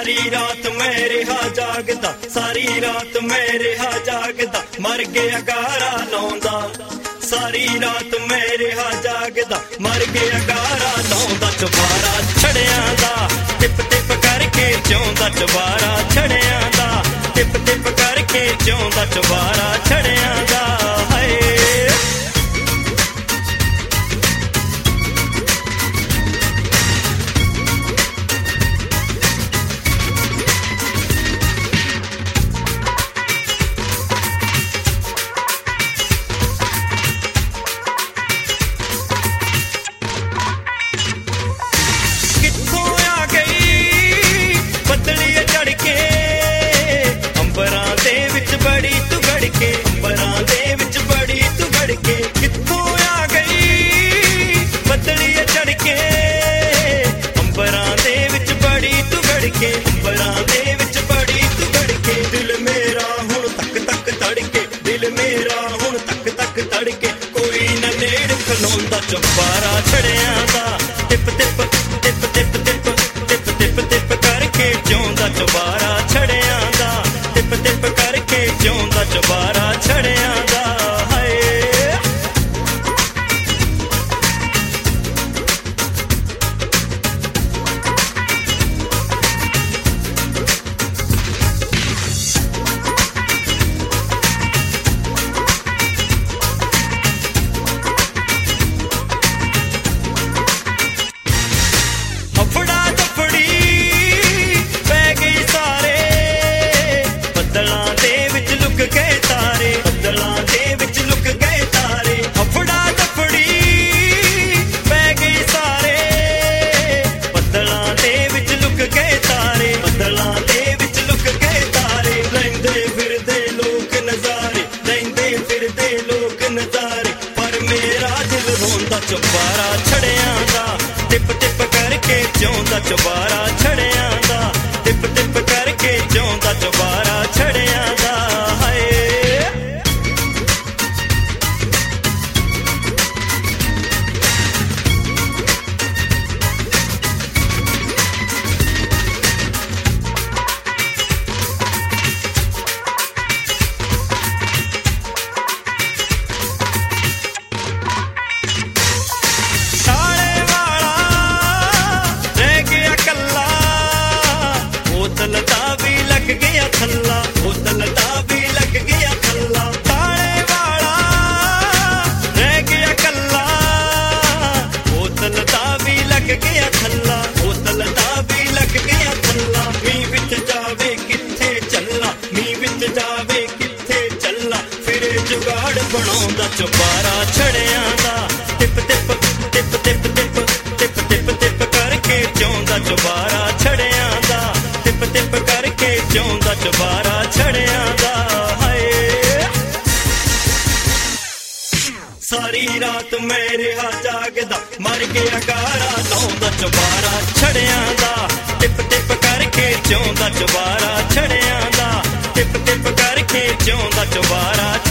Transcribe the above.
सारी रात मैं रहा जागदा, सारी रात मैं रहा जागदा, मर गया गारा लाउंदा। सारी रात मैं रहा जागदा, मर गया गारा लाउंदा। चुबारा छड़ियां दा टिप टिप करके जिउंदा, चुबारा छड़ियां दा टिप टिप करके जिउंदा, चुबारा छड़ियां दा। हाय चुबारा छड़ियां दा टिप टिप टिप टिप टिप टिप टिप टिप करके जिउंदा, चुबारा छड़ियां दा टिप टिप करके जिउंदा, चुबारा छड़ियां दा। हाय चुबारा छड़ियां दा टिप टिप करके जिउंदा, चुबारा छड़ियां दा टिप टिप करके जिउंदा, चुबारा छड़ियां दा। हाय बनाउंदा, चुबारा छड़ियां दा टिप टिप टिप टिप टिप टिप टिप टिप करके जिउंदा, चुबारा छड़ियां दा टिप टिप करके जिउंदा, चुबारा छड़ियां दा। हाय सारी रात मैं रहा जागदा, मर गया गारा लाउंदा, चुबारा छड़ियां दा टिप टिप करके जिउंदा, चुबारा छड़ियां दा टिप टिप करके जिउंदा, चुबारा